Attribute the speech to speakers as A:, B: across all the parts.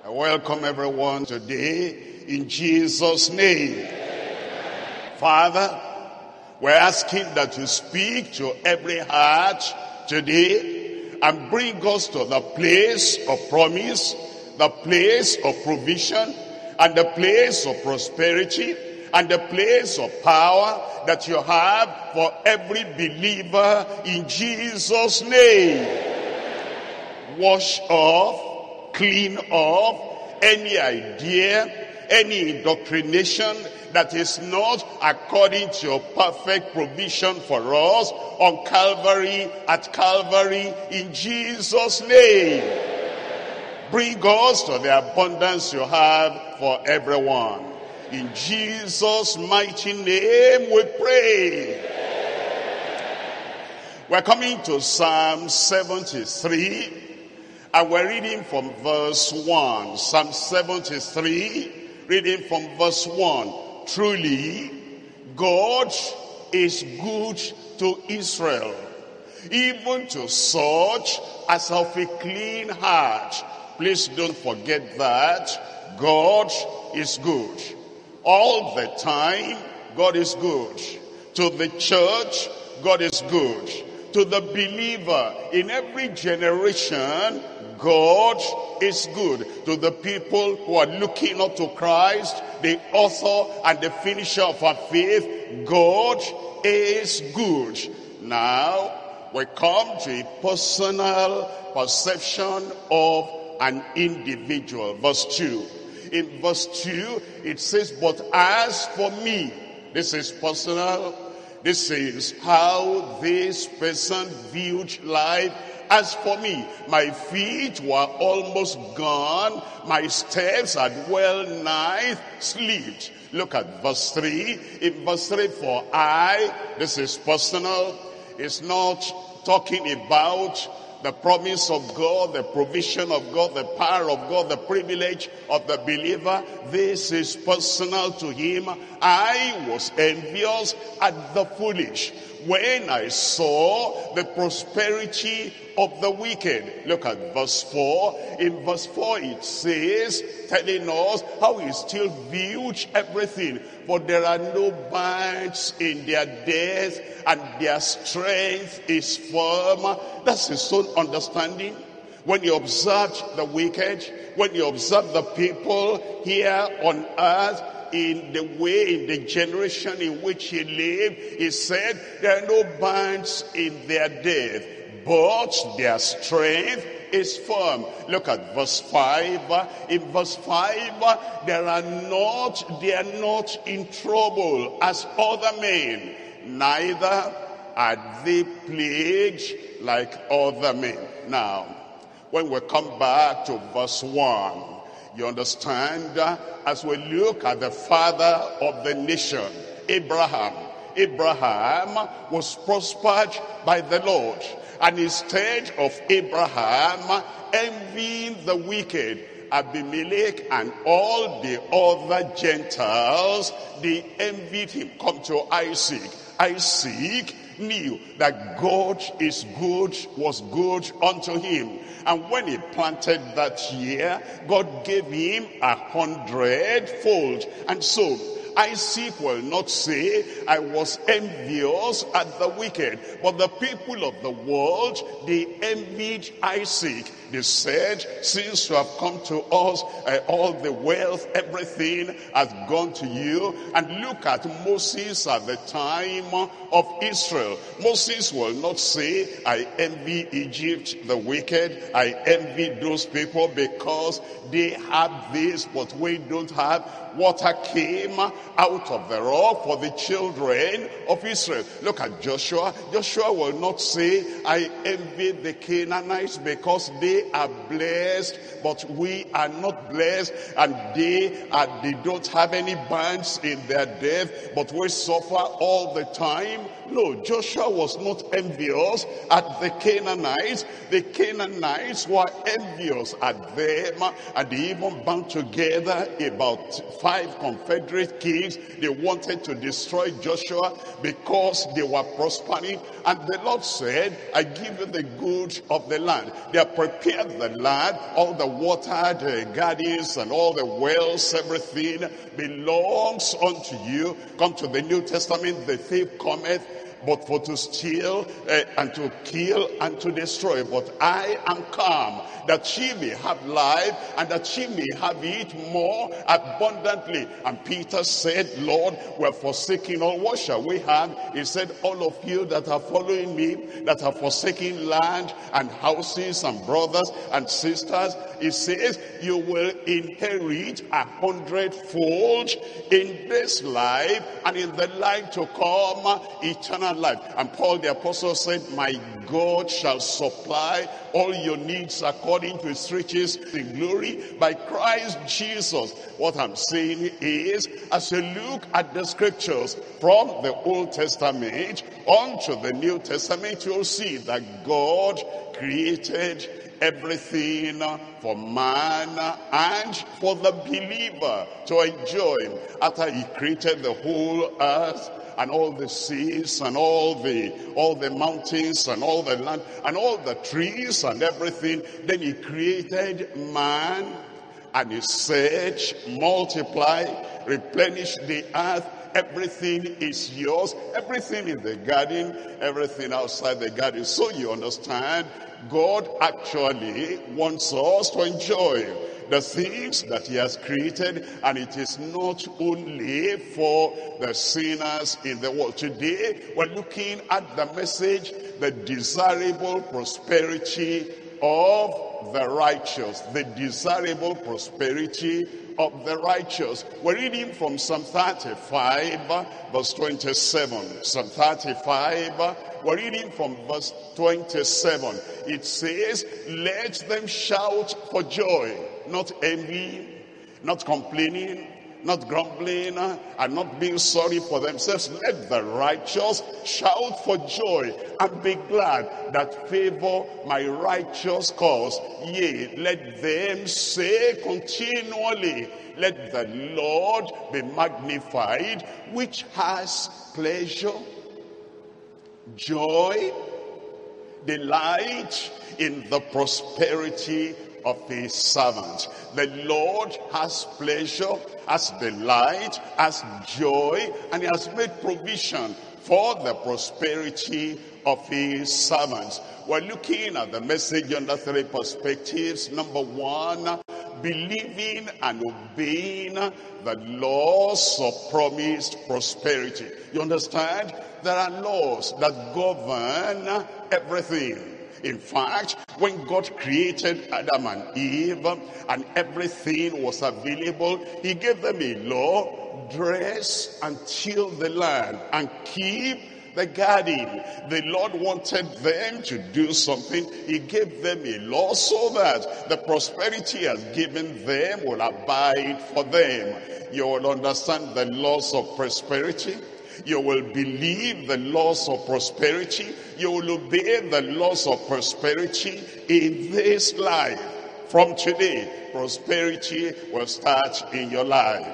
A: I welcome everyone today in Jesus' name. Father, we're asking that you speak to every heart today and bring us to the place of promise, the place of provision, and the place of prosperity, and the place of power that you have for every believer in Jesus' name. Wash off, clean off any idea, any indoctrination that is not according to your perfect provision for us on Calvary, at Calvary, in Jesus' name. Bring us to the abundance you have for everyone. In Jesus' mighty name we pray. We're coming to Psalm 73. And we're reading from verse 1. Psalm 73, reading from verse 1. Truly, God is good to Israel, even to such as have a clean heart. Please don't forget that. God is good. All the time, God is good. To the church, God is good. To the believer in every generation, God is good. To the people who are looking up to Christ, the author and the finisher of our faith, God is good. Now, we come to a personal perception of an individual. Verse 2. In verse 2, it says, but as for me, this is personal. This is how this person viewed life. As for me, my feet were almost gone. My steps had well nigh slipped. Look at verse 3. In verse 3, for I, this is personal. It's not talking about the promise of God, the provision of God, the power of God, the privilege of the believer. This is personal to him. I was envious at the foolish when I saw the prosperity of the wicked. Look at verse 4. In verse 4 it says, telling us how he still viewed everything. But there are no bands in their death, and their strength is firm. That's his own understanding. When you observe the wicked, when you observe the people here on earth, in the way, in the generation in which he lived, he said, there are no bands in their death, but their strength is firm. Look at verse 5. In verse 5, they are not in trouble as other men, neither are they plagued like other men. Now, when we come back to verse 1, you understand, as we look at the father of the nation, Abraham. Abraham was prospered by the Lord. And instead of Abraham envying the wicked, Abimelech and all the other Gentiles, they envied him. Come to Isaac. Isaac knew that God is good, was good unto him. And when he planted that year, God gave him 100-fold. And so Isaac will not say, I was envious at the wicked. But the people of the world, they envied Isaac. They said, since you have come to us, all the wealth, everything has gone to you. And look at Moses at the time of Israel. Moses will not say, I envy Egypt, the wicked. I envy those people because they have this, but we don't have. Water came out of the rock for the children of Israel. Look at Joshua. Joshua will not say, I envy the Canaanites because they are blessed, but we are not blessed, and they don't have any bands in their death, but we suffer all the time. No, Joshua was not envious at the Canaanites. The Canaanites were envious at them, and they even bound together about 5 confederate kings, they wanted to destroy Joshua because they were prospering. And the Lord said, I give you the good of the land. They have prepared the land, all the watered gardens and all the wells, everything belongs unto you. Come to the New Testament, the thief cometh but for to steal and to kill and to destroy. But I am come that ye may have life, and that ye may have it more abundantly. And Peter said, Lord, we're forsaking all. What shall we have? He said, all of you that are following me, that are forsaking land and houses and brothers and sisters, he says, you will inherit 100-fold in this life, and in the life to come, eternal life. And Paul the apostle said, my God shall supply all your needs according to his riches in glory by Christ Jesus. What I'm saying is, as you look at the scriptures from the Old Testament onto the New Testament, you'll see that God created everything for man and for the believer to enjoy. After he created the whole earth and all the seas and all the mountains and all the land and all the trees and everything, then he created man, and he said, multiply, replenish the earth. Everything is yours. Everything in the garden, everything outside the garden. So you understand, God actually wants us to enjoy the things that he has created, and it is not only for the sinners in the world. Today, we're looking at the message, the desirable prosperity of the righteous. The desirable prosperity of the righteous. We're reading from Psalm 35, verse 27. Psalm 35, we're reading from verse 27. It says, let them shout for joy, not envy, not complaining, not grumbling, and not being sorry for themselves. Let the righteous shout for joy and be glad that favor my righteous cause. Yea, let them say continually, let the Lord be magnified, which has pleasure, joy, delight in the prosperity of his servants. The Lord has pleasure, has delight, has joy, and he has made provision for the prosperity of his servants. We're looking at the message under 3 perspectives. Number 1, believing and obeying the laws of promised prosperity. You understand? There are laws that govern everything. In fact, when God created Adam and Eve and everything was available, he gave them a law: dress and till the land and keep the garden. The Lord wanted them to do something. He gave them a law so that the prosperity he has given them will abide for them. You will understand the laws of prosperity. You will believe the laws of prosperity. You will obey the laws of prosperity in this life. From today, prosperity will start in your life.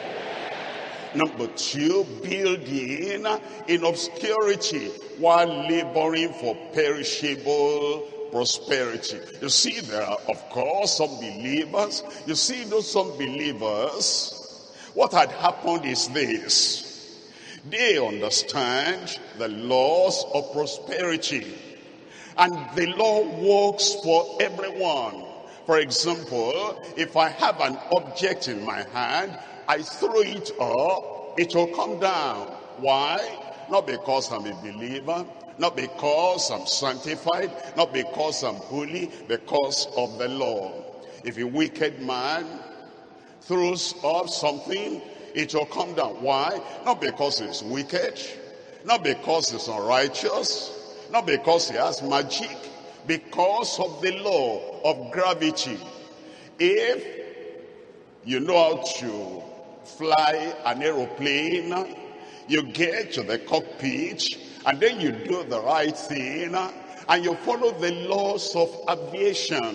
A: Number 2, building in obscurity while laboring for perishable prosperity. You see, there are, of course, some believers. You see, those unbelievers, what had happened is this. They understand the laws of prosperity, and the law works for everyone. For example, if I have an object in my hand, I throw it up, it will come down. Why? Not because I'm a believer, not because I'm sanctified, not because I'm holy, because of the law. If a wicked man throws up something, it will come down. Why? Not because he's wicked, not because he's unrighteous, not because he has magic, because of the law of gravity. If you know how to fly an aeroplane, you get to the cockpit, and then you do the right thing, and you follow the laws of aviation.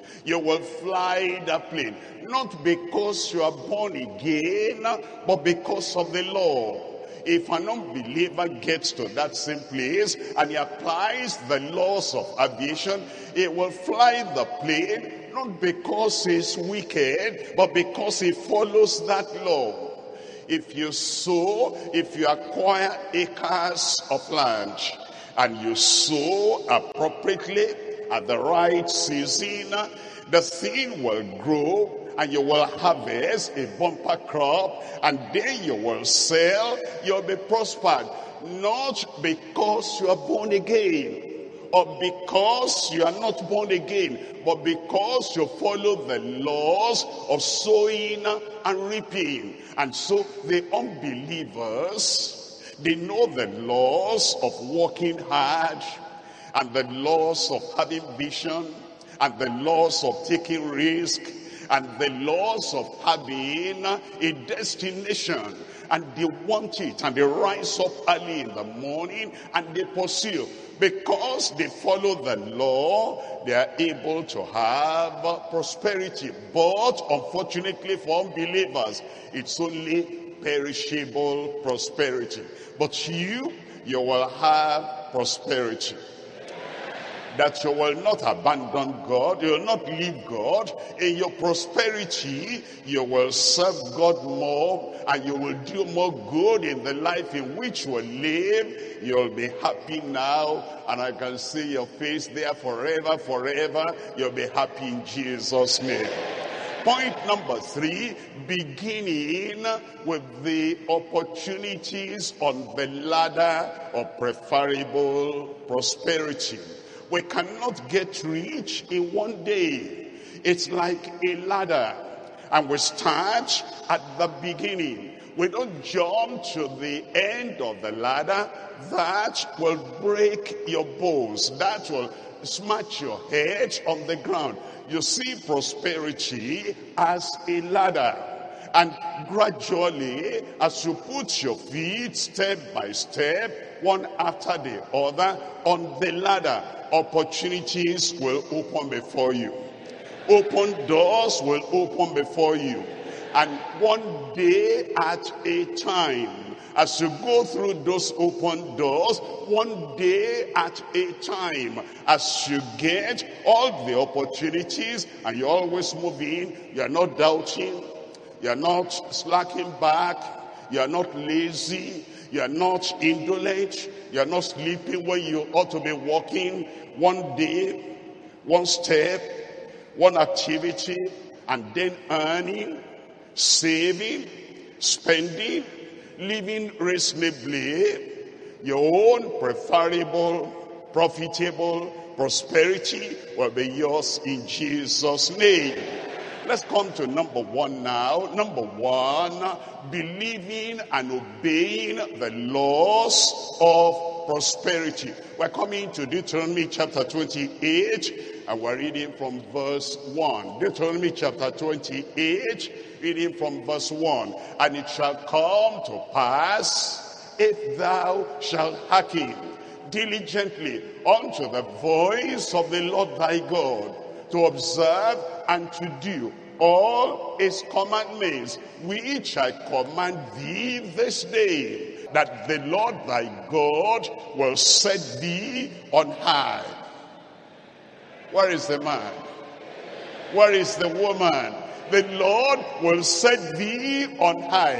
A: You will fly the plane, not because you are born again, but because of the Lord. If an unbeliever gets to that same place and he applies the laws of aviation, he will fly the plane, not because he's wicked, but because he follows that law. If you sow, if you acquire acres of land, and you sow appropriately at the right season, the thing will grow, and you will harvest a bumper crop, and then you will sell, you'll be prospered. Not because you are born again, or because you are not born again, but because you follow the laws of sowing and reaping. And so the unbelievers, they know the laws of working hard, and the laws of having vision, and the laws of taking risk, and the laws of having a destination. And they want it, and they rise up early in the morning, and they pursue. Because they follow the law, they are able to have prosperity. But unfortunately for unbelievers, it's only perishable prosperity. But you will have prosperity. That you will not abandon God, you will not leave God. In your prosperity, you will serve God more, and you will do more good in the life in which you will live. You'll be happy now, and I can see your face there forever, forever. You'll be happy in Jesus' name. Point number 3, beginning with the opportunities on the ladder of preferable prosperity. We cannot get rich in one day. It's like a ladder, and we start at the beginning. We don't jump to the end of the ladder. That will break your bones. That will smash your head on the ground. You see prosperity as a ladder. And gradually, as you put your feet step by step, one after the other, on the ladder, opportunities will open before you. Open doors will open before you. And one day at a time, as you go through those open doors, one day at a time, as you get all the opportunities, and you're always moving, you're not doubting, you're not slacking back, you're not lazy, you're not indolent, you're not sleeping when you ought to be walking. One day, one step, one activity, and then earning, saving, spending, living reasonably. Your own preferable, profitable prosperity will be yours in Jesus' name. Let's come to number 1 now. Number 1, believing and obeying the laws of prosperity. We're coming to Deuteronomy chapter 28, and we're reading from verse 1. Deuteronomy chapter 28, reading from verse 1. And it shall come to pass, if thou shalt hearken diligently unto the voice of the Lord thy God, to observe and to do all his commandments, which I command thee this day, that the Lord thy God will set thee on high. Where is the man? Where is the woman? The Lord will set thee on high,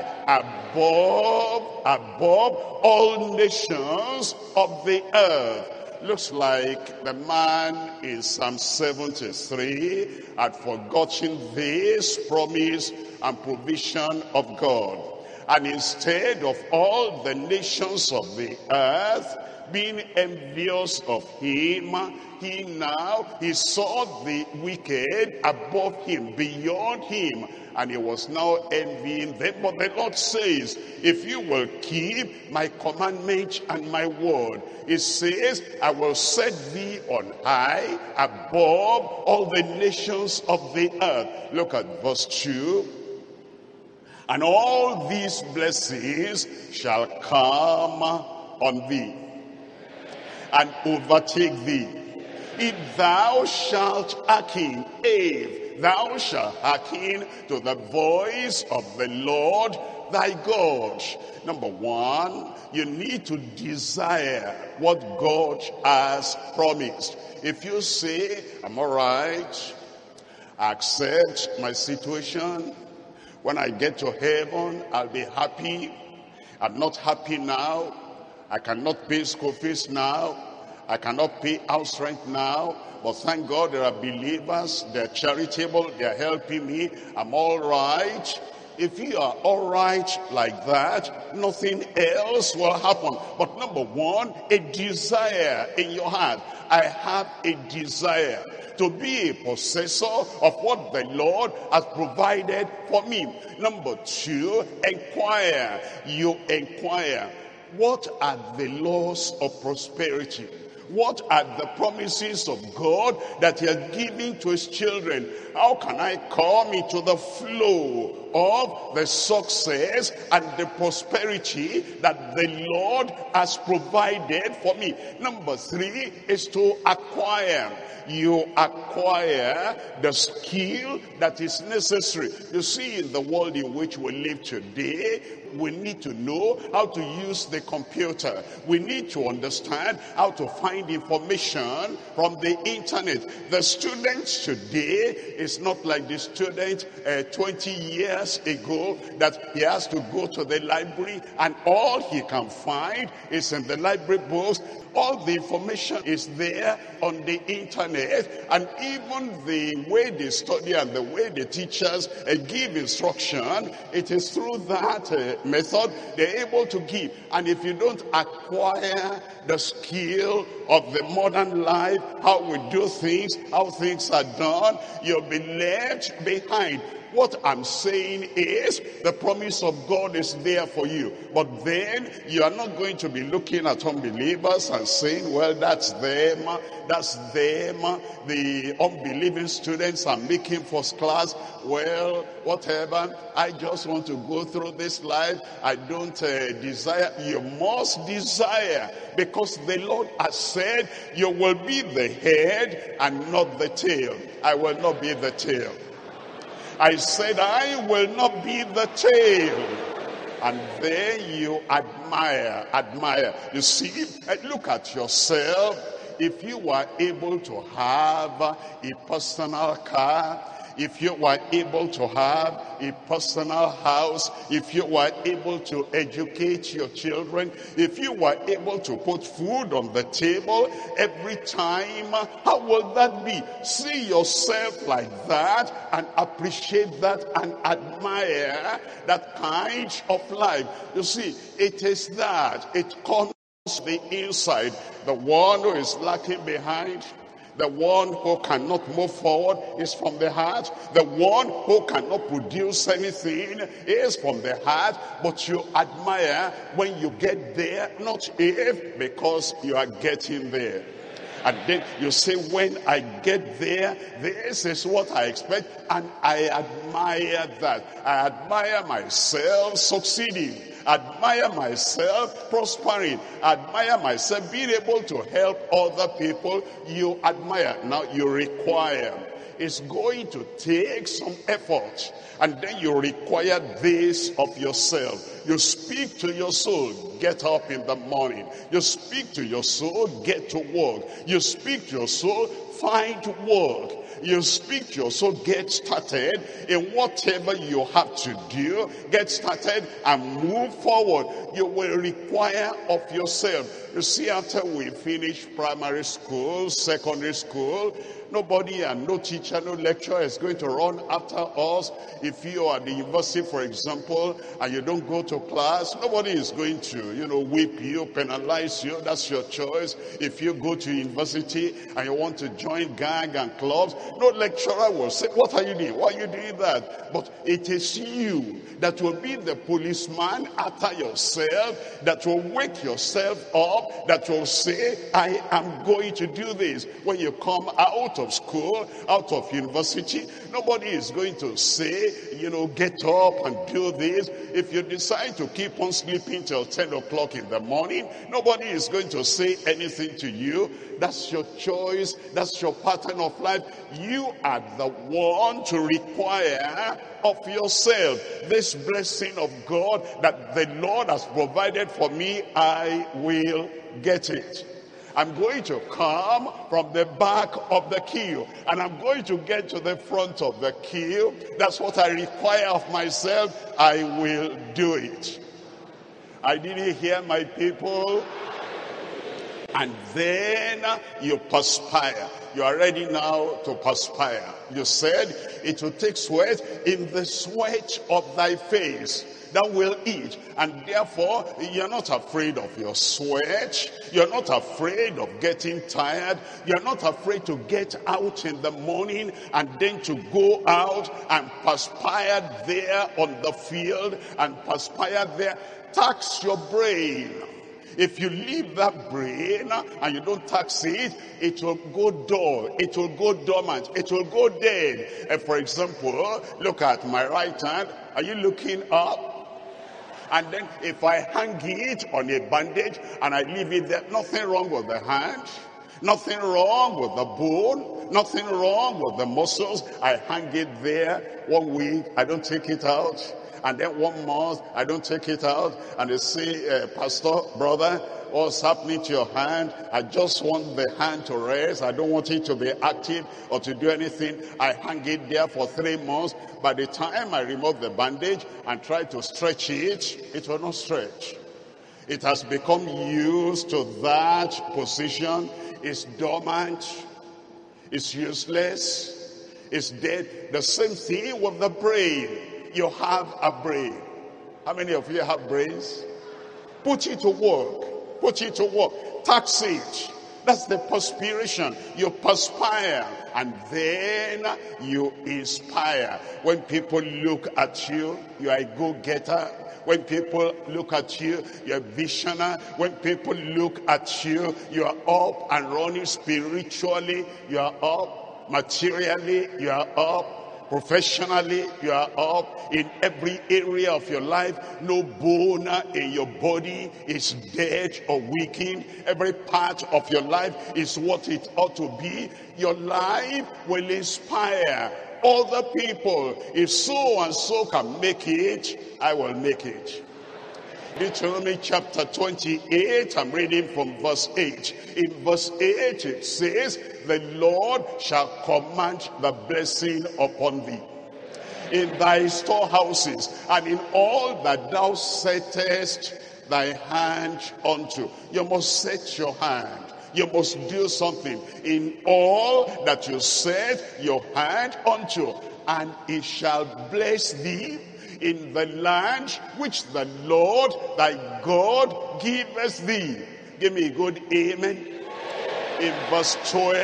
A: above all nations of the earth. Looks like the man in Psalm 73 had forgotten this promise and provision of God. And instead of all the nations of the earth being envious of him, he saw the wicked above him, beyond him, and he was now envying them. But the Lord says, if you will keep my commandment and my word, it says, I will set thee on high above all the nations of the earth. Look at verse 2. And all these blessings shall come on thee and overtake thee, If thou shalt hearken, if thou shalt hearken to the voice of the Lord thy God. Number one, you need to desire what God has promised. If you say, I'm all right, I accept my situation, when I get to heaven, I'll be happy. I'm not happy now. I cannot pay school fees now. I cannot pay house rent now. But thank God there are believers. They're charitable. They're helping me. I'm all right. If you are all right like that, nothing else will happen. But number one, a desire in your heart. I have a desire to be a possessor of what the Lord has provided for me. Number two, inquire. You inquire. What are the laws of prosperity? What are the promises of God that he has given to his children? How can I come into the flow of the success and the prosperity that the Lord has provided for me? Number three is to acquire. You acquire the skill that is necessary. You see, in the world in which we live today, we need to know how to use the computer. We need to understand how to find information from the internet. The student today is not like the student 20 years ago that he has to go to the library and all he can find is in the library books. All the information is there on the internet, and even the way they study and the way the teachers give instruction, it is through that method they're able to give. And if you don't acquire the skill of the modern life, how we do things, how things are done, you'll be left behind. What I'm saying is the promise of God is there for you. But then you are not going to be looking at unbelievers and saying, well, that's them. The unbelieving students are making first class. Well, whatever. I just want to go through this life. I don't desire. You must desire, because the Lord has said you will be the head and not the tail. I will not be the tail. I said, I will not be the tail. And then you admire. You see, look at yourself. If you were able to have a personal car, if you were able to have a personal house, if you were able to educate your children, if you were able to put food on the table every time, how will that be? See yourself like that and appreciate that and admire that kind of life. You see, it is that. It comes from the inside. The one who is lacking behind, the one who cannot move forward is from the heart. The one who cannot produce anything is from the heart. But you admire when you get there, not if, because you are getting there. And then you say, when I get there, this is what I expect. And I admire that. I admire myself succeeding. Admire myself prospering. Admire myself being able to help other people. You admire. Now you require. It's going to take some effort. And then you require this of yourself. You speak to your soul, get up in the morning. You speak to your soul, get to work. You speak to your soul, find work. You speak to your soul, get started in whatever you have to do. Get started and move forward. You will require of yourself. You see, after we finish primary school, secondary school, nobody and no teacher, no lecturer is going to run after us. If you are at the university, for example, and you don't go to class, nobody is going to, whip you, penalize you. That's your choice. If you go to university and you want to join gang and clubs, No lecturer will say, what are you doing? Why are you doing that? But it is you that will be the policeman after yourself, that will wake yourself up, that will say, I am going to do this. When you come out of school, out of university, nobody is going to say, get up and do this. If you decide to keep on sleeping till 10 o'clock in the morning, nobody is going to say anything to you. That's your choice. That's your pattern of life. You are the one to require of yourself this blessing of God that the Lord has provided for me. I will get it. I'm going to come from the back of the queue, and I'm going to get to the front of the queue. That's what I require of myself. I will do it. I didn't hear my people. And then you perspire. You are ready now to perspire. You said it will take sweat. In the sweat of thy face that will eat. And therefore, you're not afraid of your sweat. You're not afraid of getting tired. You're not afraid to get out in the morning and then to go out and perspire there on the field and perspire there. Tax your brain. If you leave that brain and you don't tax it, it will go dull, it will go dormant, it will go dead. And for example, look at my right hand. Are you looking up? And then if I hang it on a bandage and I leave it there, nothing wrong with the hand, nothing wrong with the bone, nothing wrong with the muscles. I hang it there 1 week, I don't take it out. And then 1 month, I don't take it out. And they say, Pastor, brother, what's happening to your hand? I just want the hand to rest. I don't want it to be active or to do anything. I hang it there for 3 months. By the time I remove the bandage and try to stretch it, it will not stretch. It has become used to that position. It's dormant. It's useless. It's dead. The same thing with the brain. You have a brain. How many of you have brains? Put it to work. Put it to work. Tax it. That's the perspiration. You perspire and then you inspire. When people look at you, you are a go-getter. When people look at you, you're a visionary. When people look at you, you are up and running spiritually. You are up materially. You are up. Professionally, you are up. In every area of your life, no bone in your body is dead or weakened. Every part of your life is what it ought to be. Your life will inspire other people. If so and so can make it, I will make it. Deuteronomy chapter 28, I'm reading from verse 8. In verse 8 it says, the Lord shall command the blessing upon thee in thy storehouses and in all that thou settest thy hand unto. You must set your hand. You must do something in all that you set your hand unto, and it shall bless thee in the land which the Lord thy God giveth thee. Give me a good amen. In verse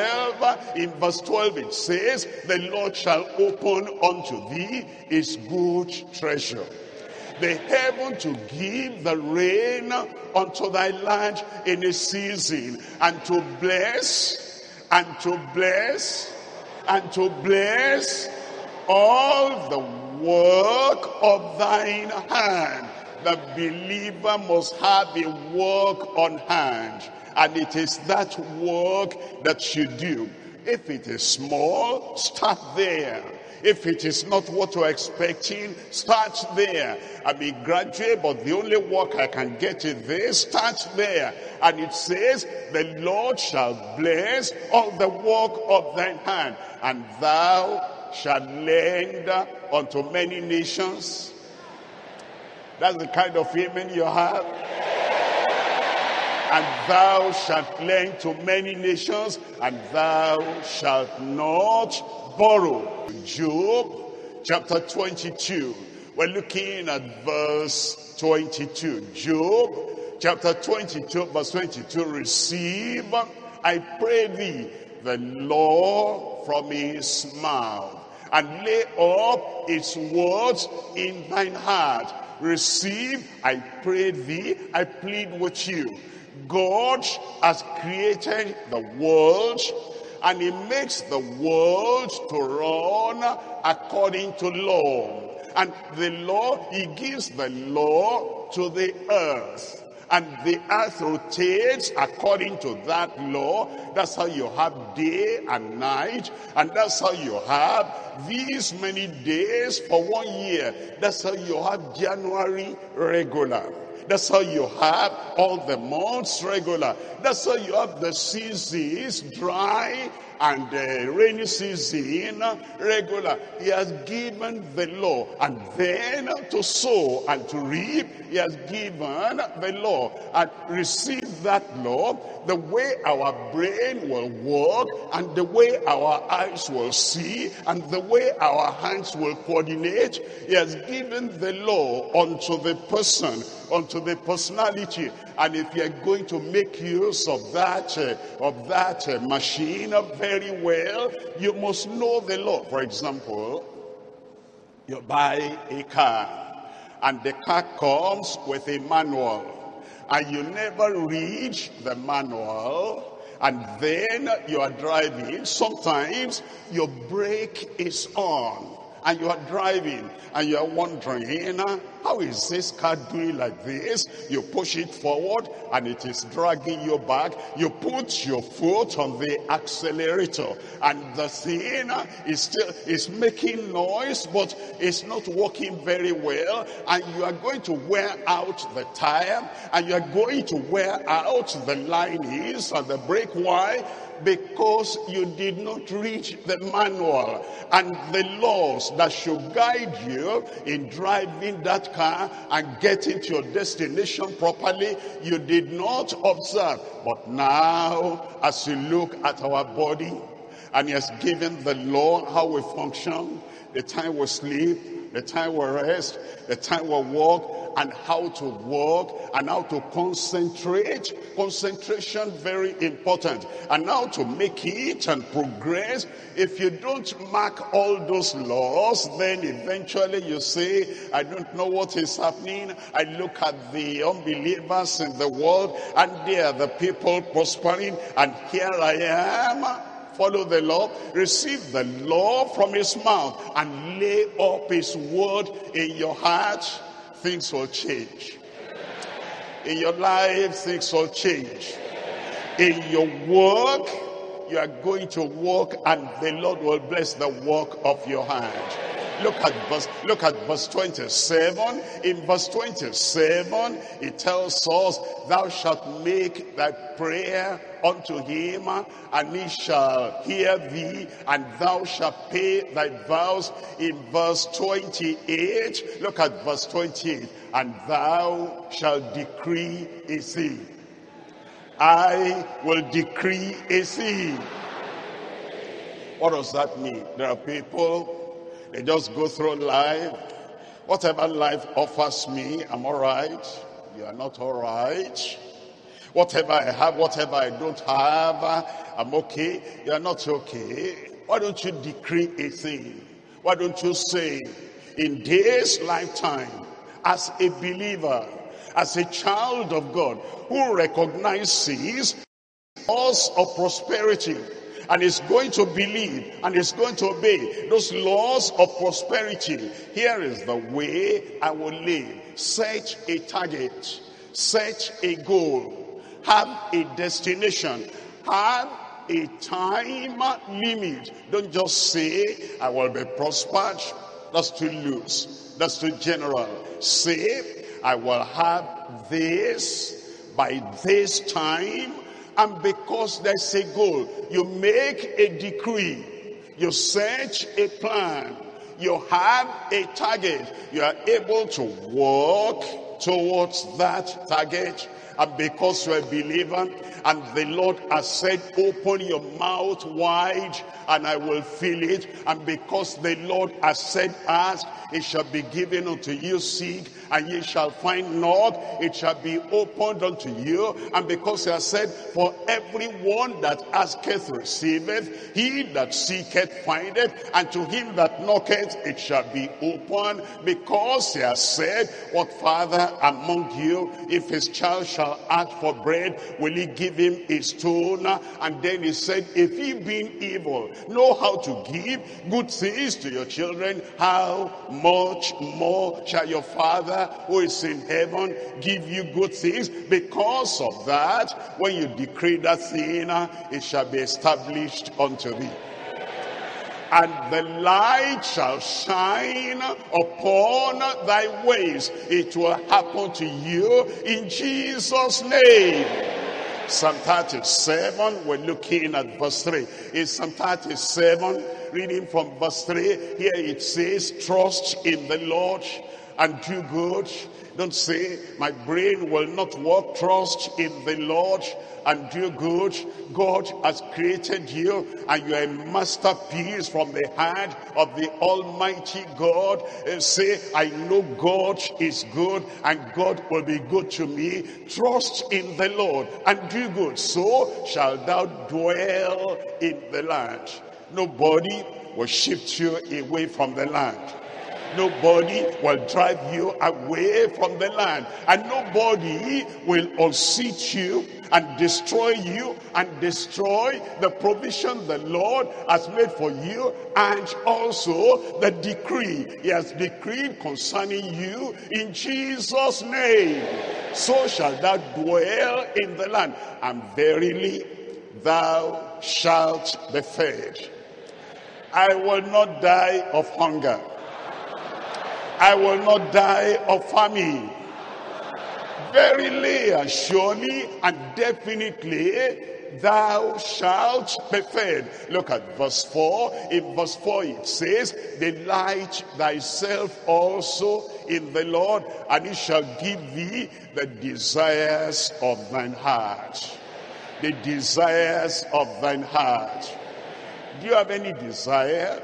A: 12 it says, the Lord shall open unto thee his good treasure, the heaven to give the rain unto thy land in a season, and to bless, and to bless, and to bless all the work of thine hand. The believer must have a work on hand, and it is that work that you do. If it is small, start there. If it is not what you're expecting, start there. I'm a graduate, but the only work I can get is this. Start there. And it says, the Lord shall bless all the work of thine hand, and thou shalt lend unto many nations. That's the kind of amen you have. And thou shalt lend to many nations, and thou shalt not borrow. Job chapter 22. We're looking at verse 22. Job chapter 22 verse 22. Receive, I pray thee, the law from his mouth, and lay up his words in thine heart. Receive, I pray thee, I plead with you. God has created the world, and he makes the world to run according to law. And the law, he gives the law to the earth. And the earth rotates according to that law. That's how you have day and night. And that's how you have these many days for 1 year. That's how you have January regular. That's how you have all the months regular. That's how you have the seasons dry and the rainy season regular. He has given the law. And then to sow and to reap, he has given the law. And receive that law, the way our brain will work, and the way our eyes will see, and the way our hands will coordinate. He has given the law unto the person, unto the personality. And if you are going to make use of that machine very well, you must know the law. For example, you buy a car, and the car comes with a manual, and you never read the manual, and then you are driving. Sometimes your brake is on, and you are driving, and you are wondering, how is this car doing like this? You push it forward, and it is dragging you back. You put your foot on the accelerator, and the thing is making noise, but it's not working very well. And you are going to wear out the tire, and you are going to wear out the linings and the brake. Why? Because you did not read the manual and the laws that should guide you in driving that car and getting to your destination properly. You did not observe. But now, as you look at our body, and he has given the law how we function, the time we sleep, the time we rest, the time we walk, and how to walk, and how to concentrate. Concentration, very important. And how to make it and progress. If you don't mark all those laws, then eventually you say, I don't know what is happening. I look at the unbelievers in the world, and they are the people prospering, and here I am. Follow the law, receive the law from his mouth, and lay up his word in your heart. Things will change. In your life, things will change. In your work, you are going to work, and the Lord will bless the work of your hand. Look at verse 27. In verse 27, it tells us, thou shalt make thy prayer unto him, and he shall hear thee, and thou shalt pay thy vows. In verse 28, look at verse 28. And thou shalt decree a thing. I will decree a thing. What does that mean? There are people, they just go through life. Whatever life offers me, I'm all right. You are not all right. Whatever I have, whatever I don't have, I'm okay. You are not okay. Why don't you decree a thing? Why don't you say, in this lifetime, as a believer, as a child of God, who recognizes laws of prosperity, and is going to believe and is going to obey those laws of prosperity, here is the way I will live. Set a target, set a goal, have a destination, have a time limit. Don't just say, I will be prospered. That's too loose. That's too general. Say, I will have this by this time. And because there's a goal, you make a decree, you set a plan, you have a target, you are able to work towards that target, and because you're a believer, and the Lord has said, open your mouth wide, and I will fill it. And because the Lord has said, ask, it shall be given unto you. Seek, and ye shall find. Knock, it shall be opened unto you. And because he has said, for everyone that asketh receiveth, he that seeketh findeth, and to him that knocketh it shall be opened. Because he has said, what father among you, if his child shall ask for bread, will he give him a stone? And then he said, if ye being evil know how to give good things to your children, how much more shall your Father who is in heaven give you good things? Because of that, when you decree that thing, it shall be established unto thee. And the light shall shine upon thy ways. It will happen to you in Jesus' name. Psalm 37, we're looking at verse 3. In Psalm 37, reading from verse 3, here it says, trust in the Lord and do good. Don't say, my brain will not work. Trust in the Lord and do good. God has created you, and you are a masterpiece from the hand of the Almighty God. And say, I know God is good, and God will be good to me. Trust in the Lord and do good, so shall thou dwell in the land. Nobody will shift you away from the land. Nobody will drive you away from the land. And nobody will unseat you and destroy you and destroy the provision the Lord has made for you, and also the decree he has decreed concerning you in Jesus' name. So shall thou dwell in the land, and verily thou shalt be fed. I will not die of hunger. I will not die of famine. Verily and surely and definitely thou shalt be fed. Look at verse 4. In verse 4 it says, delight thyself also in the Lord, and he shall give thee the desires of thine heart. The desires of thine heart. Do you have any desire?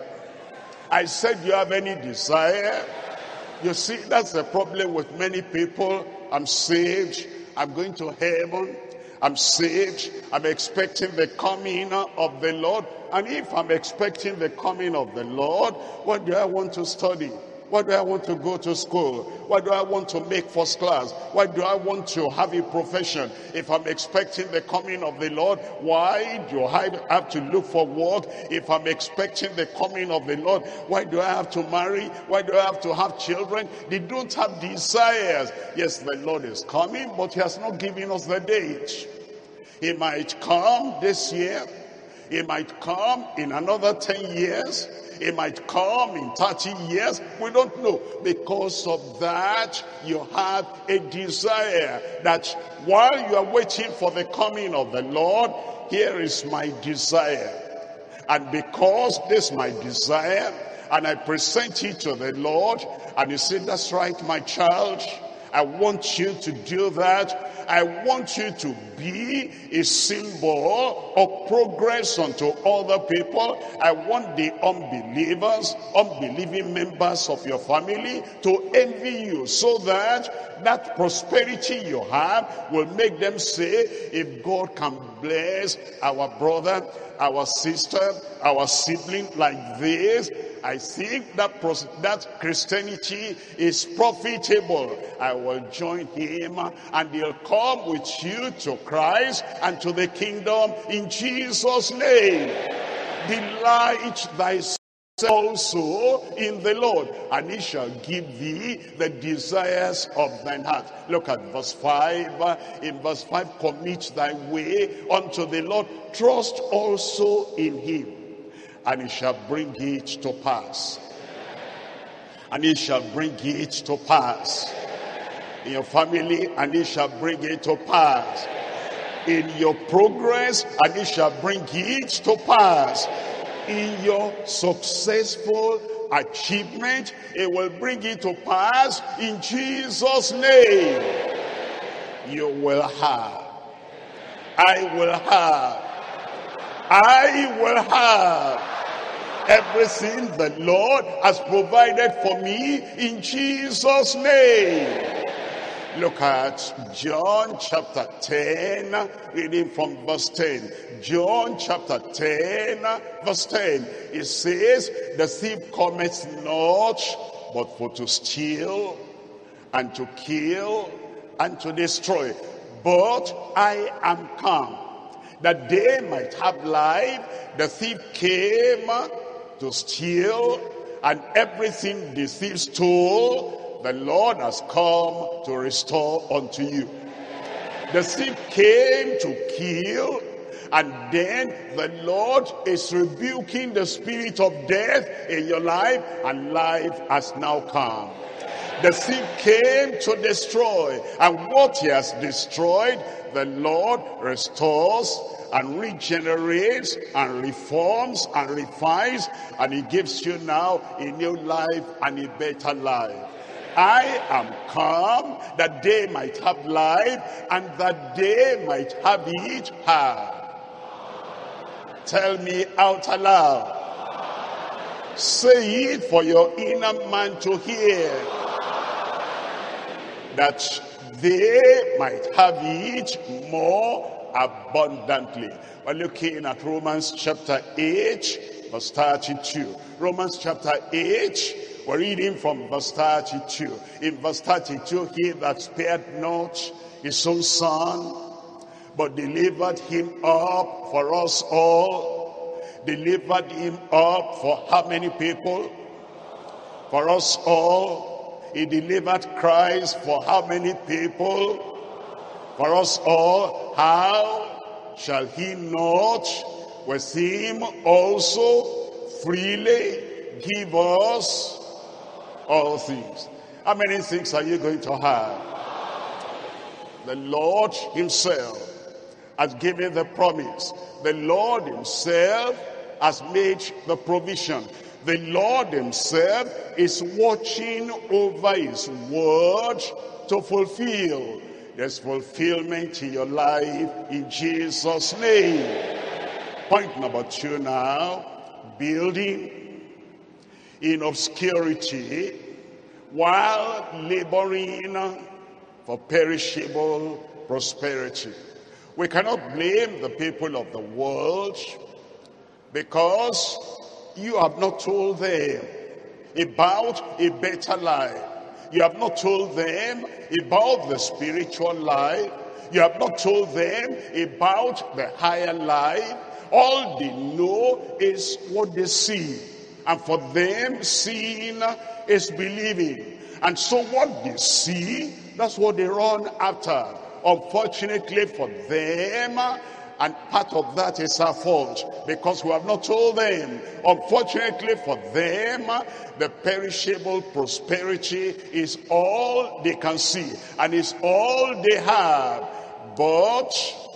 A: I said, do you have any desire? You see, that's the problem with many people. I'm saved. I'm going to heaven. I'm saved. I'm expecting the coming of the Lord. And if I'm expecting the coming of the Lord, what do I want to study? What do I want to go to school? What do I want to make first class? Why do I want to have a profession? If I'm expecting the coming of the Lord, why do I have to look for work? If I'm expecting the coming of the Lord, why do I have to marry? Why do I have to have children? They don't have desires. Yes, the Lord is coming, but he has not given us the date. He might come this year. He might come in another 10 years. It might come in 30 years. We don't know. Because of that, you have a desire that while you are waiting for the coming of the Lord, here is my desire. And because this is my desire, and I present it to the Lord, and you say, that's right, my child, I want you to do that. I want you to be a symbol of progress unto other people. I want the unbelievers, unbelieving members of your family to envy you, so that that prosperity you have will make them say, if God can bless our brother, our sister, our sibling like this, I think that Christianity is profitable. I will join him, and he'll come with you to Christ and to the kingdom in Jesus' name. Delight thyself also in the Lord, and he shall give thee the desires of thine heart. Look at verse 5. In verse 5, commit thy way unto the Lord. Trust also in him, and he shall bring it to pass. And he shall bring it to pass. In your family, and he shall bring it to pass. In your progress, and he shall bring it to pass. In your successful achievement, it will bring it to pass in Jesus' name. You will have. I will have. I will have everything the Lord has provided for me in Jesus' name. Look at John chapter 10, reading from verse 10. John chapter 10, verse 10. It says, the thief cometh not, but for to steal, and to kill, and to destroy. But I am come, that they might have life. The thief came to steal, and everything the thief stole, the Lord has come to restore unto you. The thief came to kill, and then the Lord is rebuking the spirit of death in your life, and life has now come. The thief came to destroy, and what he has destroyed, the Lord restores and regenerates and reforms and refines, and he gives you now a new life and a better life. I am come that they might have life, and that they might have it hard. Tell me out aloud. Say it for your inner man to hear. That they might have it more abundantly. We're looking at Romans chapter 8, verse 32. Romans chapter 8. We're reading from verse 32. In verse 32, he that spared not his own son, but delivered him up for us all. Delivered him up for how many people? For us all. He delivered Christ for how many people? For us all. How shall he not with him also freely give us all things? How many things are you going to have? The Lord himself has given the promise. The Lord himself has made the provision. The Lord himself is watching over his word to fulfill. There's fulfillment in your life in Jesus' name. Point number 2 now. Building in obscurity while laboring for perishable prosperity. We cannot blame the people of the world because you have not told them about a better life. You have not told them about the spiritual life. You have not told them about the higher life. All they know is what they see. And for them, seeing is believing. And so what they see, that's what they run after. Unfortunately for them, and part of that is our fault, because we have not told them. Unfortunately for them, the perishable prosperity is all they can see, and is all they have. But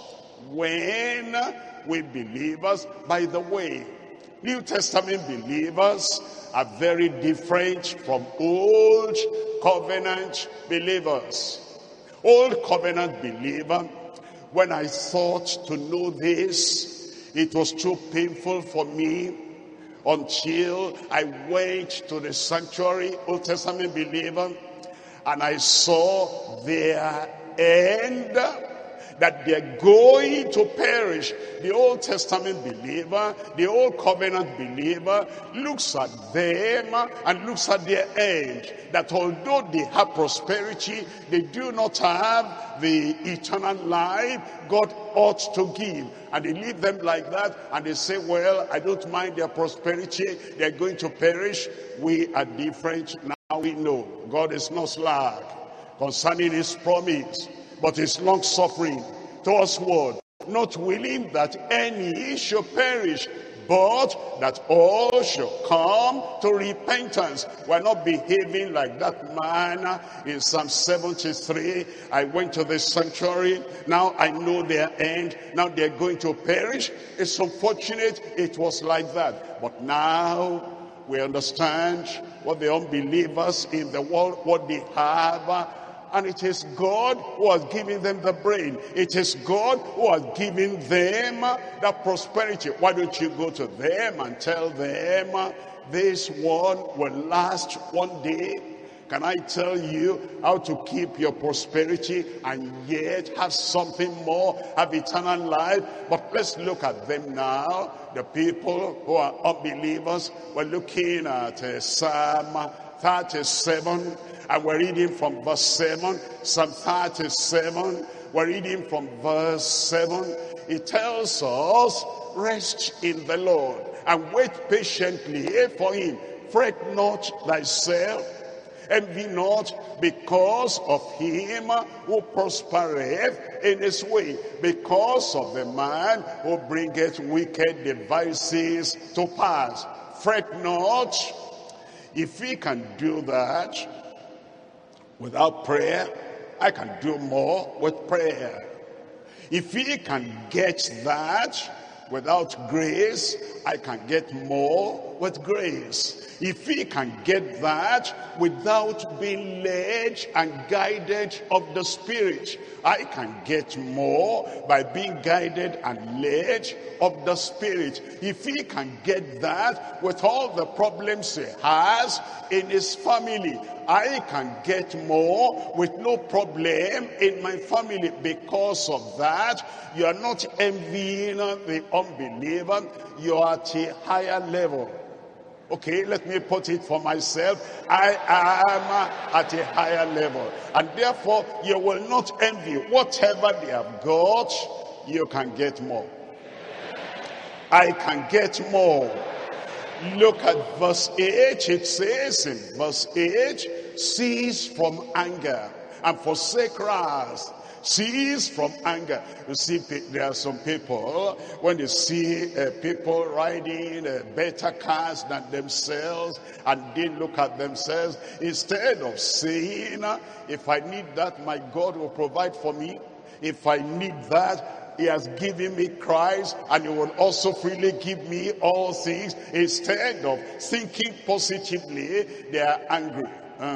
A: when we believers, by the way, New Testament believers are very different from Old Covenant believers. Old Covenant believer, when I thought to know this, it was too painful for me until I went to the sanctuary. Old Testament believer, and I saw their end, that they're going to perish. The Old Testament believer, the Old Covenant believer, looks at them and looks at their end, that although they have prosperity, they do not have the eternal life God ought to give. And they leave them like that, and they say, well, I don't mind their prosperity, they're going to perish. We are different. Now we know God is not slack concerning his promise, but is long-suffering towards what? Not willing that any should perish, but that all should come to repentance. We're not behaving like that man in Psalm 73. I went to the sanctuary, now I know their end, now they're going to perish. It's unfortunate it was like that. But now we understand what the unbelievers in the world, what they have, And it is God who has given them the brain. It is God who has given them that prosperity. Why don't you go to them and tell them, this one will last one day? Can I tell you how to keep your prosperity and yet have something more, have eternal life? But let's look at them now. The people who are unbelievers. We're looking at Psalm 37, and we're reading from verse 7. Psalm 37, we're reading from verse 7. It tells us, rest in the Lord and wait patiently for him. Fret not thyself, envy not because of him who prospereth in his way, because of the man who bringeth wicked devices to pass. Fret not. If he can do that without prayer, I can do more with prayer. If he can get that without grace, I can get more with grace. If he can get that without being led and guided of the Spirit, I can get more by being guided and led of the Spirit. If he can get that with all the problems he has in his family, I can get more with no problem in my family. Because of that, you are not envying the unbeliever, you are at a higher level. Okay, let me put it for myself. I am at a higher level. And therefore, you will not envy. Whatever they have got, you can get more. I can get more. Look at verse 8. It says in verse 8, cease from anger and forsake wrath. Cease from anger. You see, there are some people, when they see people riding better cars than themselves, and they look at themselves, instead of saying, if I need that, my God will provide for me. If I need that, he has given me Christ, and he will also freely give me all things. Instead of thinking positively, they are angry.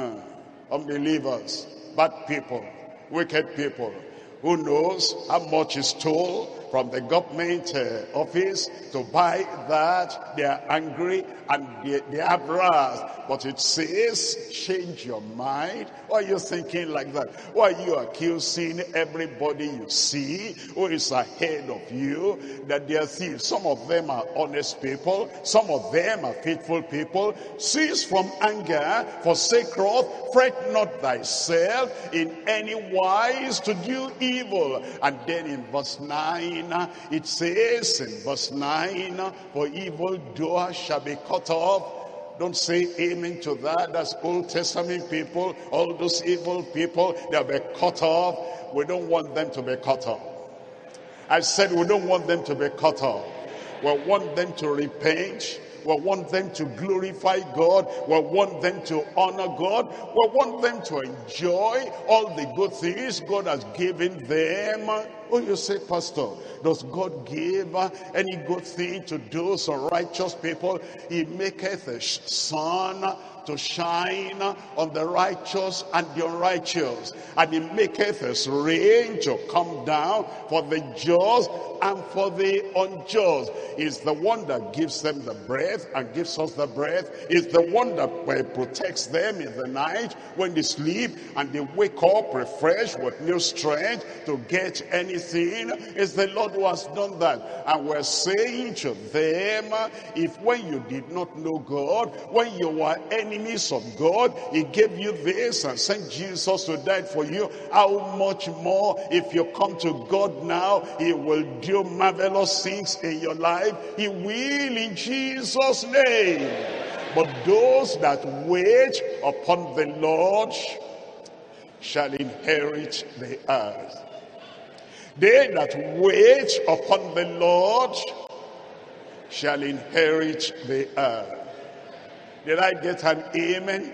A: Unbelievers, bad people, wicked people. Who knows how much is stole from the government office to buy that? They are angry and they have wrath. But it says, change your mind. Why are you thinking like that? Why are you accusing everybody you see who is ahead of you that they are thieves? Some of them are honest people. Some of them are faithful people. Cease from anger, forsake wrath, fret not thyself in any wise to do evil. And then in verse 9, it says in verse 9, for evildoer shall be cut off. Don't say amen to that. That's Old Testament people. All those evil people, they'll be cut off. We don't want them to be cut off. I said we don't want them to be cut off. We want them to repent. We want them to glorify God. We want them to honor God. We want them to enjoy all the good things God has given them. Oh, you say, Pastor, does God give any good thing to those righteous people? He maketh a sun to shine on the righteous and the unrighteous, and he maketh his rain to come down for the just and for the unjust. Is the one that gives them the breath and gives us the breath. Is the one that protects them in the night when they sleep and they wake up refreshed with new strength to get anything. Is the Lord who has done that. And we're saying to them, if when you did not know God, when you were enemies of God, he gave you this and sent Jesus to die for you, how much more if you come to God now, he will do marvelous things in your life. He will in Jesus' name. But those that wait upon the Lord shall inherit the earth. They that wait upon the Lord shall inherit the earth. Did I get an amen?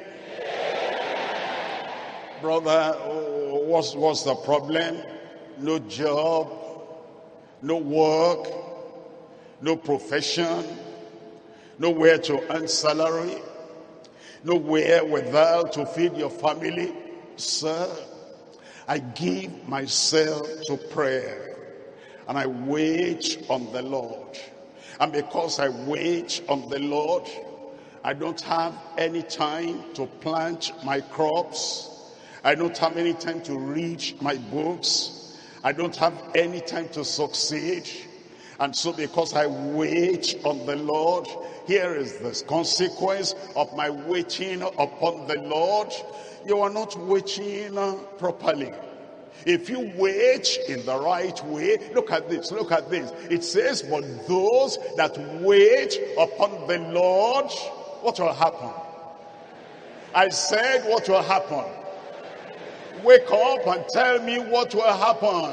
A: Brother, what's the problem? No job, no work, no profession, nowhere to earn salary, nowhere without to feed your family. Sir, I give myself to prayer, and I wait on the Lord. And because I wait on the Lord, I don't have any time to plant my crops. I don't have any time to read my books. I don't have any time to succeed. And so because I wait on the Lord, here is the consequence of my waiting upon the Lord. You are not waiting properly. If you wait in the right way, look at this, look at this. It says, but those that wait upon the Lord, what will happen? I said, what will happen? Wake up and tell me what will happen.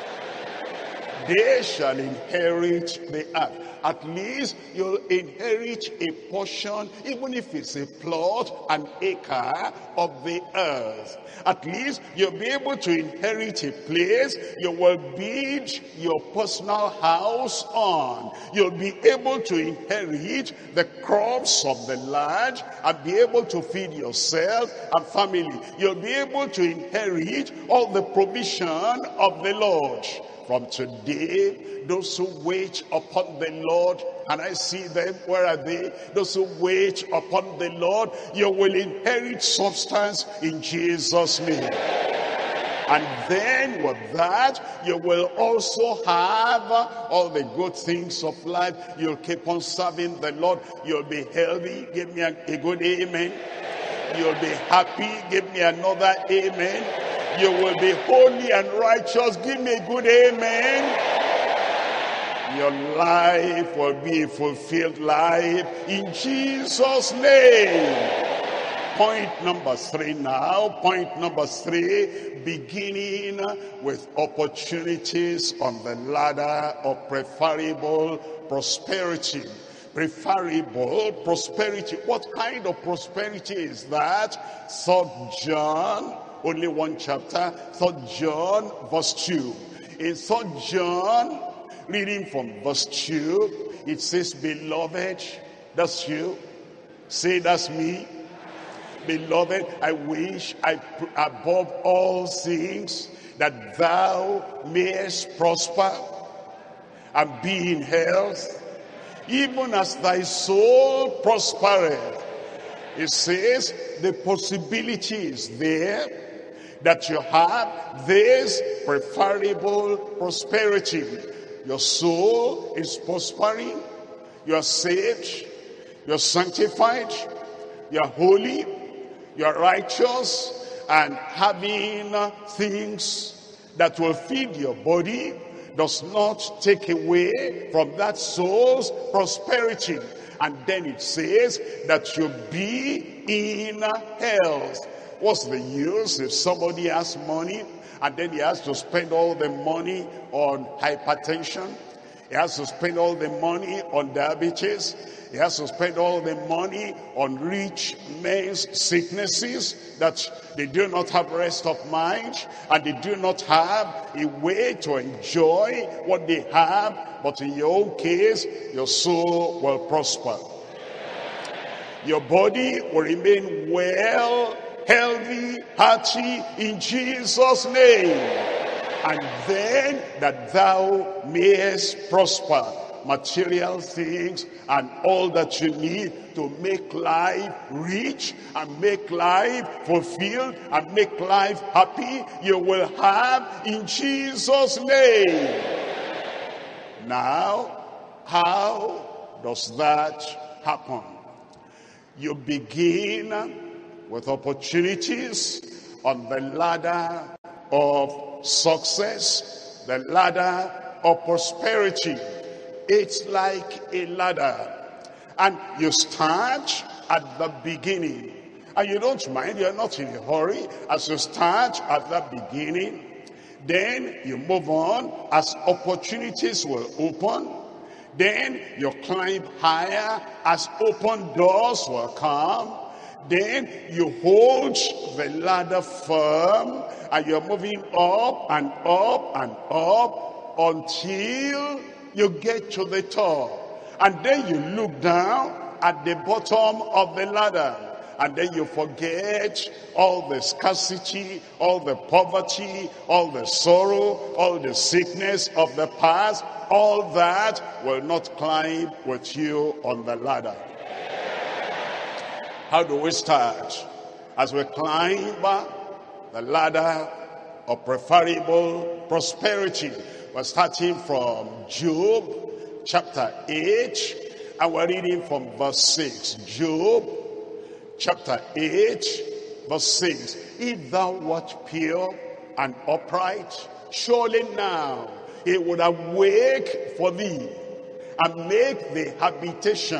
A: They shall inherit the earth. At least you'll inherit a portion, even if it's a plot, an acre of the earth. At least you'll be able to inherit a place you will build your personal house on. You'll be able to inherit the crops of the land and be able to feed yourself and family. You'll be able to inherit all the provision of the Lord. From today, those who wait upon the Lord, and I see them, where are they? Those who wait upon the Lord, you will inherit substance in Jesus' name. And then with that, you will also have all the good things of life. You'll keep on serving the Lord. You'll be healthy. Give me a good amen. You'll be happy. Give me another amen. You will be holy and righteous. Give me a good amen. Your life will be a fulfilled life in Jesus' name. Point number 3 now. Point number 3, beginning with opportunities on the ladder of preferable prosperity. Preferable prosperity. What kind of prosperity is that? 3 John, only one chapter, 3 John verse 2. In 3 John, reading from verse 2, it says, beloved, that's you. Say, that's me. Beloved, I wish above all things that thou mayest prosper and be in health, even as thy soul prospereth. It says the possibility is there that you have this preferable prosperity. Your soul is prospering. You are saved. You are sanctified. You are holy. You are righteous. And having things that will feed your body does not take away from that soul's prosperity. And then it says that you be in health. What's the use if somebody has money and then he has to spend all the money on hypertension? He has to spend all the money on diabetes. He has to spend all the money on rich men's sicknesses that they do not have rest of mind, and they do not have a way to enjoy what they have. But in your own case, your soul will prosper. Your body will remain well, healthy, hearty in Jesus' name. And then that thou mayest prosper, material things and all that you need to make life rich and make life fulfilled and make life happy, you will have in Jesus' name. Now, how does that happen? You begin with opportunities on the ladder of success, the ladder of prosperity. It's like a ladder, and you start at the beginning, and you don't mind, you're not in a hurry. As you start at the beginning, then you move on as opportunities will open. Then you climb higher as open doors will come. Then you hold the ladder firm, and you're moving up and up and up until you get to the top. And then you look down at the bottom of the ladder, and then you forget all the scarcity, all the poverty, all the sorrow, all the sickness of the past. All that will not climb with you on the ladder. How do we start? As we climb the ladder of preferable prosperity, we're starting from Job chapter 8, and we're reading from verse 6. Job chapter 8, verse 6. If thou wert pure and upright, surely now he would awake for thee, and make the habitation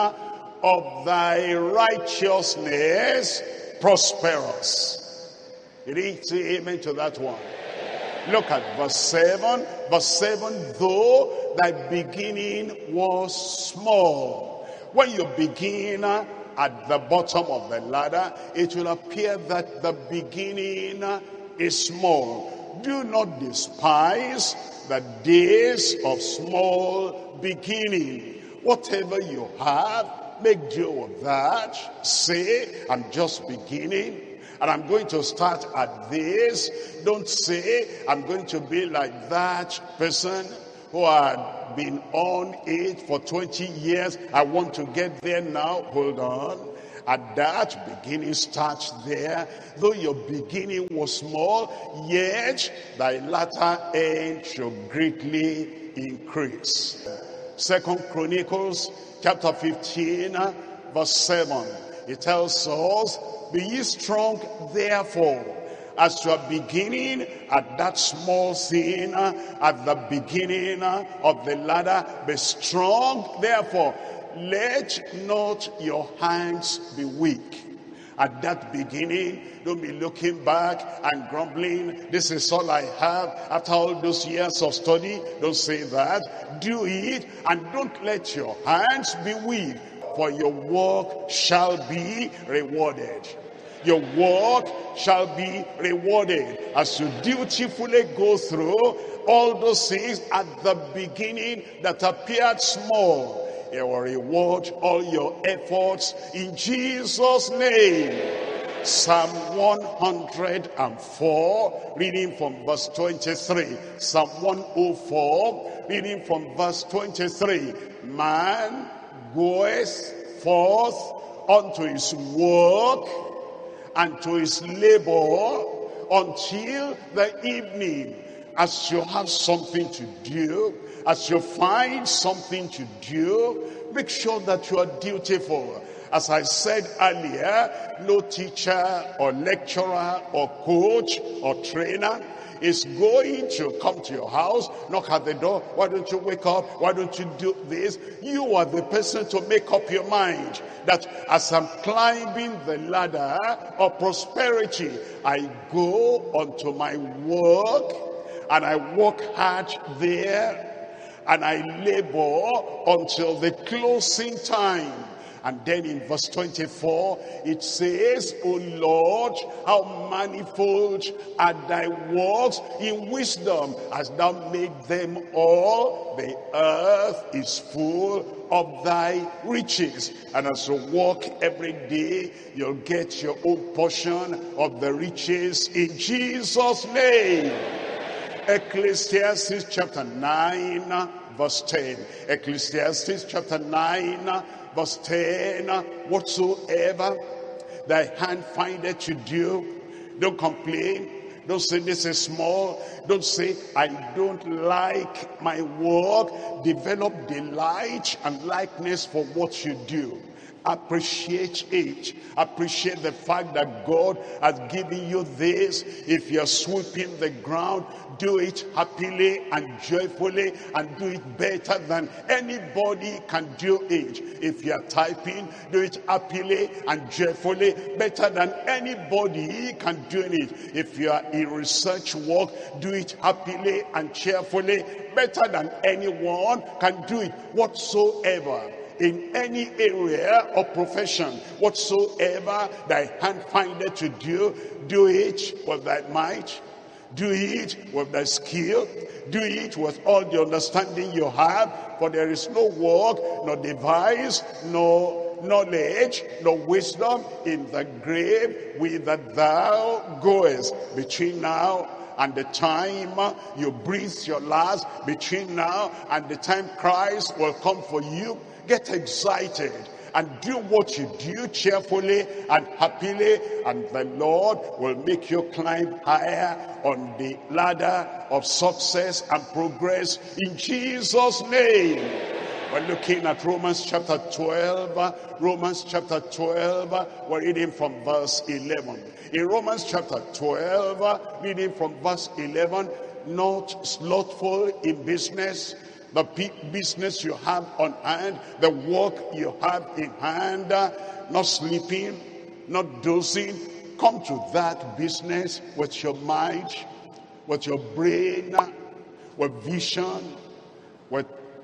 A: of thy righteousness prosperous. Did he say amen to that one? Look at verse 7. Verse 7, though thy beginning was small. When you begin at the bottom of the ladder, it will appear that the beginning is small. Do not despise the days of small beginning. Whatever you have, make do with that. Say, I'm just beginning, and I'm going to start at this. Don't say, I'm going to be like that person who had been on it for 20 years. I want to get there now. Hold on. At that beginning, start there. Though your beginning was small, yet thy latter end shall greatly increase. 2 Chronicles chapter 15, verse 7. It tells us, be ye strong therefore, as you are beginning at that small thing, at the beginning of the ladder, be strong therefore. Let not your hands be weak. At that beginning, don't be looking back and grumbling, this is all I have after all those years of study. Don't say that. Do it, and don't let your hands be weak, for your work shall be rewarded. Your work shall be rewarded as you dutifully go through all those things at the beginning that appeared small. He will reward all your efforts in Jesus' name. Psalm 104, reading from verse 23. Psalm 104, reading from verse 23. Man goeth forth unto his work and to his labor until the evening. As you have something to do, as you find something to do, make sure that you are dutiful. As I said earlier, no teacher or lecturer or coach or trainer is going to come to your house, knock at the door. Why don't you wake up? Why don't you do this? You are the person to make up your mind that as I'm climbing the ladder of prosperity, I go unto my work and I work hard there and I labor until the closing time. And then in verse 24, it says, O Lord, how manifold are thy works, in wisdom hast thou made them all. The earth is full of thy riches. And as you walk every day, you'll get your own portion of the riches in Jesus' name. Ecclesiastes chapter 9, verse 10. Ecclesiastes chapter 9, verse 10, whatsoever thy hand findeth to do, don't complain. Don't say this is small. Don't say I don't like my work. Develop delight and likeness for what you do. Appreciate it. Appreciate the fact that God has given you this. If you're sweeping the ground, do it happily and joyfully, and do it better than anybody can do it. If you're typing, do it happily and joyfully, better than anybody can do it. If you are in research work, do it happily and cheerfully, better than anyone can do it. Whatsoever, in any area of profession, whatsoever thy hand findeth to do, do it with thy might, do it with thy skill, do it with all the understanding you have, for there is no work, nor device, nor knowledge nor wisdom in the grave whither thou goest. Between now and the time you breathe your last, between now and the time Christ will come for you, get excited and do what you do cheerfully and happily, and the Lord will make you climb higher on the ladder of success and progress in Jesus' name. We're looking at Romans chapter 12. Romans chapter 12, we're reading from verse 11. In Romans chapter 12, reading from verse 11, not slothful in business, the business you have on hand, the work you have in hand, not sleeping, not dozing. Come to that business with your mind, with your brain, with vision, with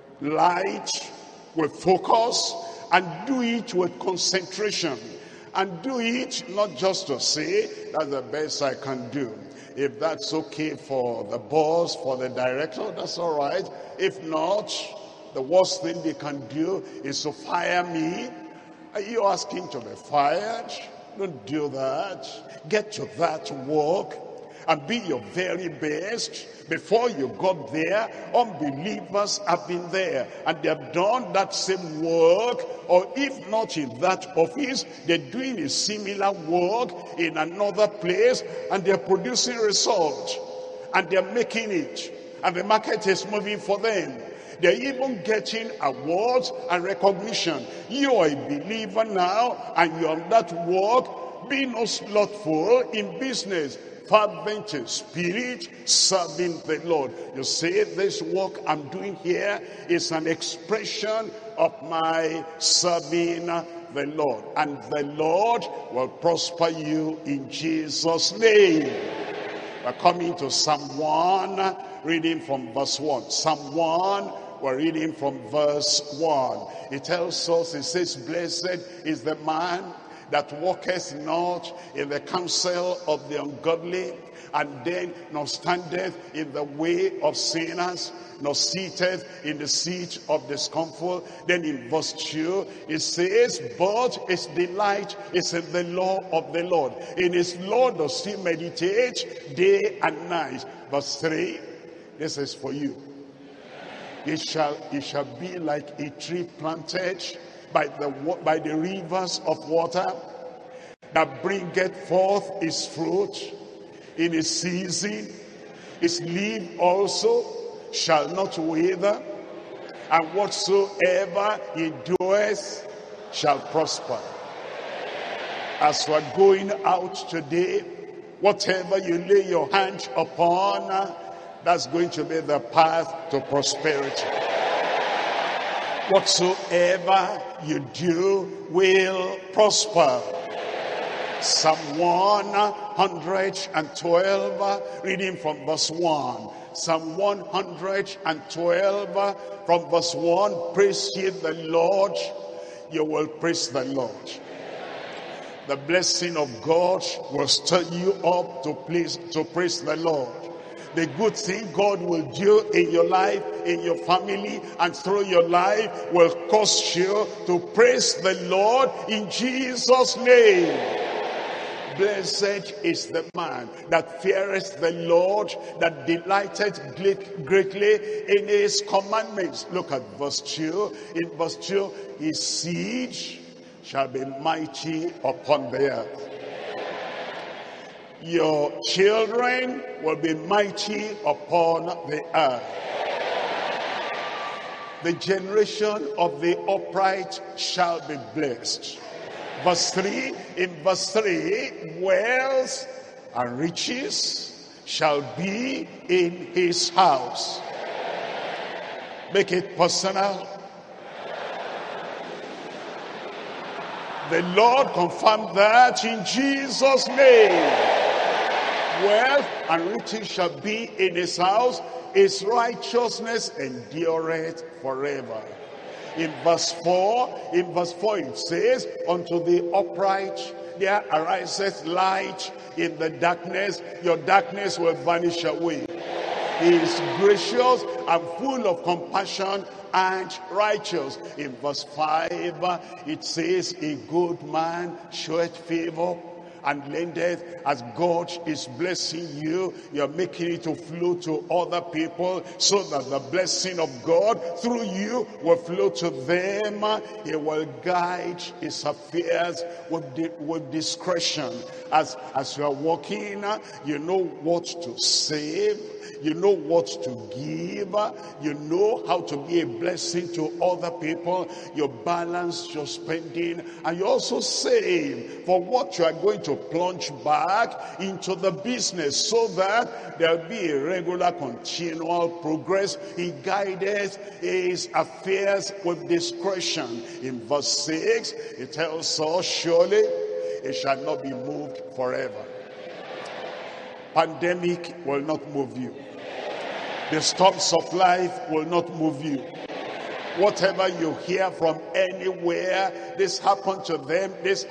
A: light, with focus, and do it with concentration. And do it not just to say, that's the best I can do. If that's okay for the boss, for the director, that's all right. If not, the worst thing they can do is to fire me. Are you asking to be fired? Don't do that. Get to that work and be your very best. Before you got there, unbelievers have been there and they have done that same work, or if not in that office, they're doing a similar work in another place, and they're producing results and they're making it, and the market is moving for them. They're even getting awards and recognition. You are a believer now and you're on that work. Be not slothful in business, fervent in spirit, serving the Lord. You say, this work I'm doing here is an expression of my serving the Lord, and the Lord will prosper you in Jesus' name. We're coming to Psalm 1, reading from verse 1. Psalm 1, we're reading from verse 1. It tells us, it says, blessed is the man that walketh not in the counsel of the ungodly, and then nor standeth in the way of sinners, nor seated in the seat of the scornful. Then in verse 2, it says, but his delight is in the law of the Lord. In his law does he meditate day and night. Verse 3, this is for you. It shall be like a tree planted by the rivers of water, that bringeth forth his fruit in his season. His leaf also shall not wither, and whatsoever he doeth shall prosper. As we're going out today, whatever you lay your hand upon, that's going to be the path to prosperity. Whatsoever you do will prosper. Psalm 112, reading from verse 1. Psalm 112, from verse 1. Praise ye the Lord. You will praise the Lord. The blessing of God will stir you up to praise the Lord. The good thing God will do in your life, in your family, and through your life will cause you to praise the Lord in Jesus' name. Blessed is the man that feareth the Lord, that delighteth greatly in his commandments. Look at verse 2. In verse 2, his seed shall be mighty upon the earth. Your children will be mighty upon the earth. The generation of the upright shall be blessed. Verse 3, in verse 3, wealth and riches shall be in his house. Make it personal. The Lord confirmed that in Jesus' name. Wealth and riches shall be in his house. His righteousness endureth forever. In verse 4, it says, unto the upright there ariseth light in the darkness. Your darkness will vanish away. He is gracious and full of compassion and righteous. In verse 5, it says, a good man showeth favor and lendeth. As God is blessing you, you're making it to flow to other people, so that the blessing of God through you will flow to them. He will guide his affairs with discretion. As you are walking, you know what to save, you know what to give, you know how to be a blessing to other people. You balance your spending, and you also save for what you are going to plunge back into the business, so that there'll be a regular, continual progress. He guided his affairs with discretion. In verse 6, it tells us, surely it shall not be moved forever. Pandemic will not move you. The storms of life will not move you. Whatever you hear from anywhere, this happened to them,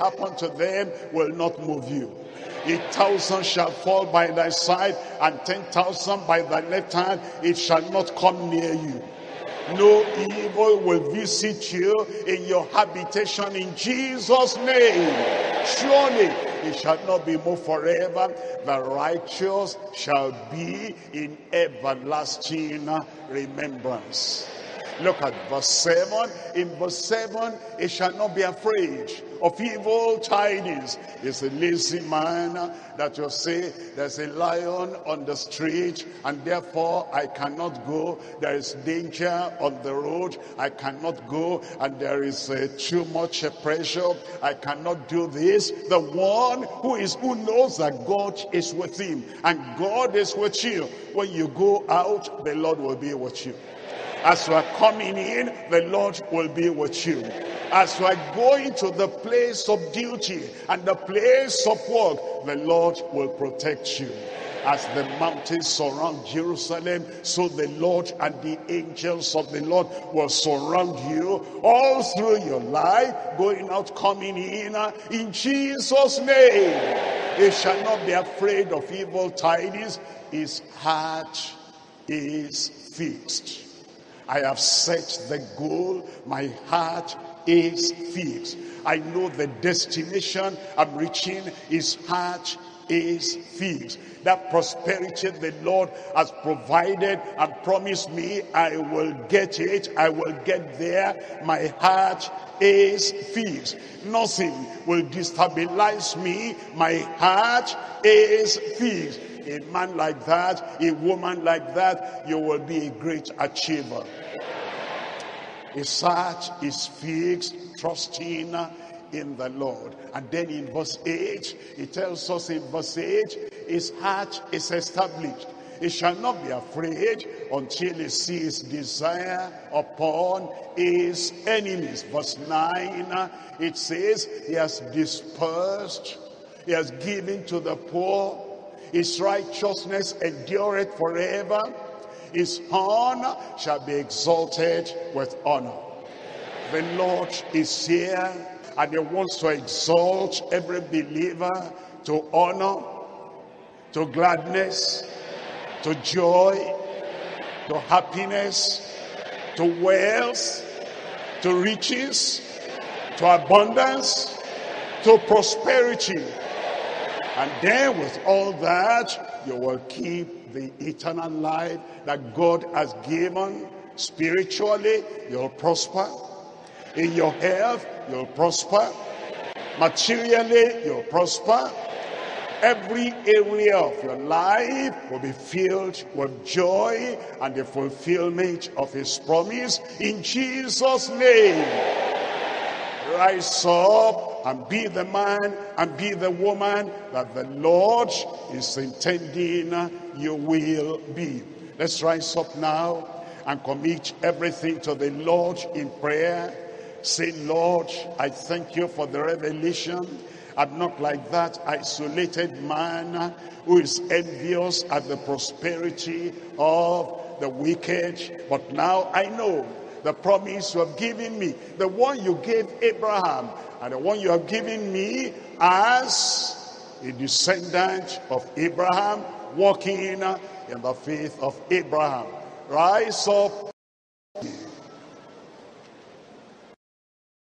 A: will not move you. 1,000 shall fall by thy side, and 10,000 by thy left hand, it shall not come near you. No evil will visit you in your habitation, in Jesus' name. Surely it shall not be moved forever. The righteous shall be in everlasting remembrance. Look at verse 7. In verse 7, it shall not be afraid of evil tidings. It's a lazy man that will say, there's a lion on the street, and therefore I cannot go. There is danger on the road, I cannot go. And there is too much pressure, I cannot do this. The one who knows that God is with him, and God is with you. When you go out, the Lord will be with you. As you are coming in, the Lord will be with you. As you are going to the place of duty and the place of work, the Lord will protect you. As the mountains surround Jerusalem, so the Lord and the angels of the Lord will surround you all through your life, going out, coming in Jesus' name. He shall not be afraid of evil tidings. His heart is fixed. I have set the goal, my heart is fixed. I know the destination I'm reaching, his heart is fixed. That prosperity the Lord has provided and promised me, I will get it, I will get there. My heart is fixed. Nothing will destabilize me. My heart is fixed. A man like that, a woman like that, you will be a great achiever. His heart is fixed, trusting in the Lord. And then in verse 8, it tells us in verse 8, his heart is established. He shall not be afraid until he sees desire upon his enemies. Verse 9, it says, he has dispersed, he has given to the poor. His righteousness endureth forever. His horn shall be exalted with honor. The Lord is here, and he wants to exalt every believer to honor, to gladness, to joy, to happiness, to wealth, to riches, to abundance, to prosperity. And then with all that, you will keep the eternal life that God has given. Spiritually, you'll prosper. In your health, you'll prosper. Materially, you'll prosper. Every area of your life will be filled with joy and the fulfillment of his promise. In Jesus' name. Rise up and be the man and be the woman that the Lord is intending you will be. Let's rise up now and commit everything to the Lord in prayer. Say, Lord, I thank you for the revelation. I'm not like that isolated man who is envious at the prosperity of the wicked. But now I know the promise you have given me, the one you gave Abraham, and the one you have given me as a descendant of Abraham, walking in the faith of Abraham. Rise up